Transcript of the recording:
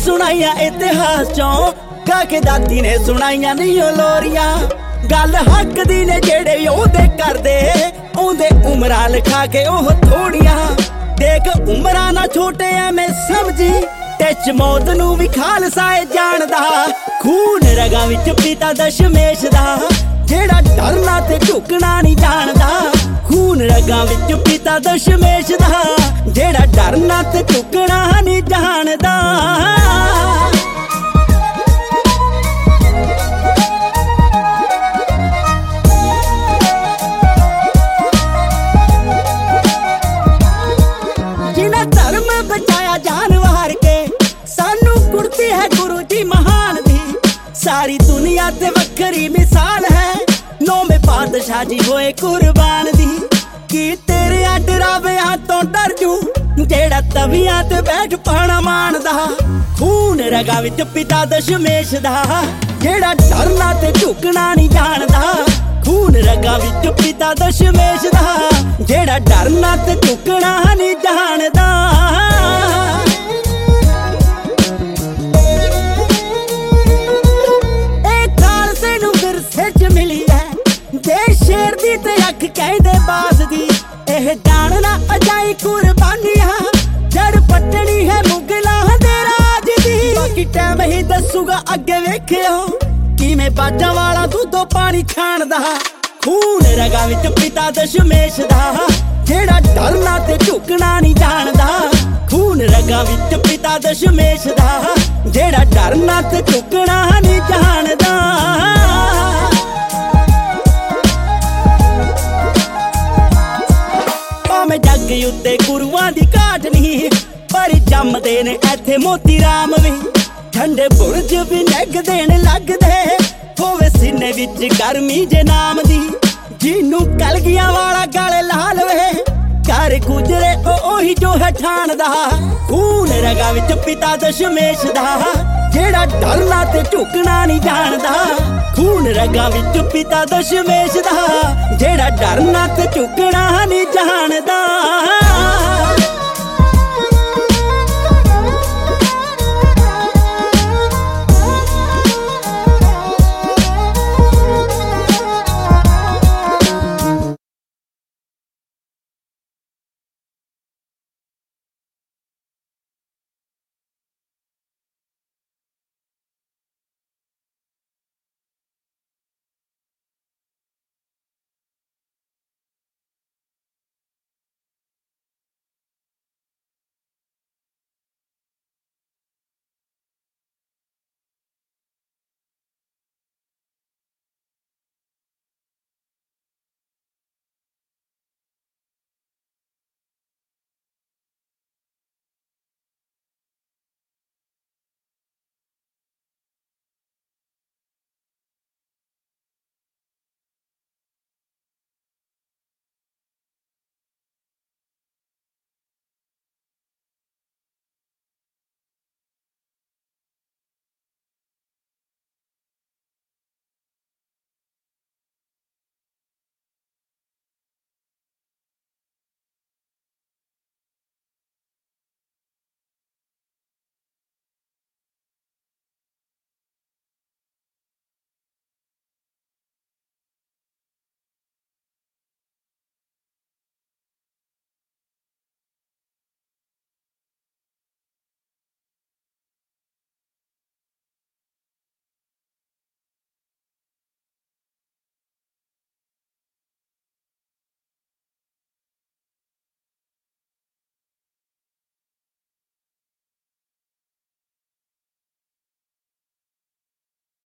ਸੁਣਾਈਆਂ ਇਤਿਹਾਸ ਚੋਂ, ਗਾ ਕੇ ਦਾਦੀ ਨੇ ਸੁਣਾਈਆਂ ਨਹੀਂ ਉਹ ਲੋਰੀਆਂ। ਗੱਲ ਹੱਕ ਦੀ ਨੇ ਜਿਹੜੇ ਉਹਦੇ ਕਰਦੇ, ਉਹਦੇ ਉਮਰਾਂ ਲਿਖਾ ਕੇ ਉਹ ਥੋੜੀਆਂ। ਦੇਖ ਉਮਰਾਂ ਨਾ ਛੋਟੇ ਐਵੇਂ ਸਮਝੀ, ਟੱਚ ਮੌਤ ਨੂੰ ਵੀ ਖਾਲਸਾ ਏ ਜਾਣਦਾ। ਖੂਨ ਰਗਾਂ ਵਿੱਚ ਪੀਤਾ ਦਸ਼ਮੇਸ਼ ਦਾ, ਜਿਹੜਾ ਡਰਨਾ ਤੇ ਝੁਕਣਾ ਨਹੀਂ ਜਾਣਦਾ। ਖੂਨ ਰਗਾਂ ਵਿੱਚ ਪੀਤਾ ਦਸ਼ਮੇਸ਼ ਦਾ, ਜਿਹੜਾ ਡਰਨਾ ਤੇ ਝੁਕਣਾ ਨਹੀਂ ਜਾਣਦਾ। ਜਿਨ੍ਹਾਂ ਧਰਮ ਬਚਾਇਆ ਜਾਨ ਵਾਰ ਕੇ, ਸਾਨੂੰ ਗੁੜਤੀ ਹੈ ਗੁਰੂ ਜੀ ਮਹਾਨ ਦੀ। ਸਾਰੀ ਦੁਨੀਆ ਤੇ ਵੱਖਰੀ ਮਿਸਾਲ ਹੈ, ਨੌਵੇਂ ਪਾਤਸ਼ਾਹ ਜੀ ਹੋਏ ਕੁਰਬਾਨ ਦੀ। ਕੀ ਤੇਰੇ ਡਰਾਵਿਆਂ ਤੋਂ ਡਰ ਜੂ, ਜਿਹੜਾ ਤਵੀਆਂ ਤੇ ਬੈਠ ਪਾਣਾ ਮਾਣਦਾ। ਖੂਨ ਰਗਾਂ ਵਿੱਚ ਪਿਤਾ ਦਸ਼ਮੇਸ਼ ਦਾ, ਜਿਹੜਾ ਡਰਨਾ ਤੇ ਝੁਕਣਾ ਨਹੀਂ ਜਾਣਦਾ। ਖੂਨ ਰਗਾਂ ਵਿੱਚ ਪਿਤਾ ਦਸ਼ਮੇਸ਼ ਦਾ, ਜਿਹੜਾ ਡਰਨਾ ਤੇ ਝੁਕਣਾ ਨਹੀਂ ਜਾਣਦਾ। ਇਹ ਖਾਲਸੇ ਨੂੰ ਵਿਰਸੇ 'ਚ ਮਿਲੀ ਹੈ, ਦੇ ਸ਼ੇਰ ਦੀ ਤੇ ਅੱਖ ਕਹਿੰਦੇ ਬਾਜ਼ ਦੀ। ਇਹ ਜਾਣਨਾ ਅਜਾਈ ਕੁਰਬਾਨੀਆਂ, ਜੜ ਪੱਟਣੀ ਹੈ ਮੁਗਲਾਂ ਦੇ ਰਾਜ ਦੀ। ਬਾਕੀ ਟਾਈਮ ਹੀ ਦੱਸੂਗਾ ਅੱਗੇ ਵੇਖਿਓ, ਕਿਵੇਂ ਬਾਜਾਂ ਵਾਲਾ ਦੁੱਧੋਂ ਪਾਣੀ ਛਾਣਦਾ। ਖੂਨ ਰਗਾਂ ਵਿੱਚ ਪਿਤਾ ਦਸ਼ਮੇਸ਼ ਦਾ, ਜਿਹੜਾ ਡਰਨਾ ਤੇ ਝੁਕਣਾ ਨਹੀਂ ਜਾਣਦਾ। ਖੂਨ ਰਗਾਂ ਵਿੱਚ ਪਿਤਾ ਦਸ਼ਮੇਸ਼ ਦਾ, ਜਿਹੜਾ ਡਰਨਾ ਤੇ ਝੁਕਣਾ ਨਹੀਂ ਜਾਣਦਾ। ਭਾਵੇਂ ਜੱਗ ਉੱਤੇ ਗੁਰੂਆਂ ਦੀ ਘਾਟ ਨਹੀਂ, ਪਰ ਜੰਮਦੇ ਨੇ ਇੱਥੇ ਮੋਤੀ ਰਾਮ ਵੀ। ਠੰਡੇ ਬੁਰਜ ਵੀ ਨਿੱਘ ਦੇਣ ਲੱਗਦੇ, ਹੋਵੇ ਸੀਨੇ ਵਿੱਚ ਗਰਮੀ ਜੇ ਨਾਮ ਦੀ। ਜਿਹਨੂੰ ਕਲਗੀਆਂ ਵਾਲਾ ਗਲ ਲਾ ਲਵੇ, ਘਰ ਗੁਜਰੇ ਉਹੀ ਜੋ ਹੈ ਠਾਣਦਾ। ਖੂਨ ਰਗਾਂ ਵਿੱਚ ਪਿਤਾ ਦਸ਼ਮੇਸ਼ ਦਾ, ਜਿਹੜਾ ਡਰਨਾ ਤੇ ਝੁਕਣਾ ਨਹੀਂ ਜਾਣਦਾ। ਖੂਨ ਰਗਾਂ ਵਿੱਚ ਪਿਤਾ ਦਸ਼ਮੇਸ਼ ਦਾ, ਜਿਹੜਾ ਡਰਨਾ ਤੇ ਝੁਕਣਾ ਨਹੀਂ ਜਾਣਦਾ।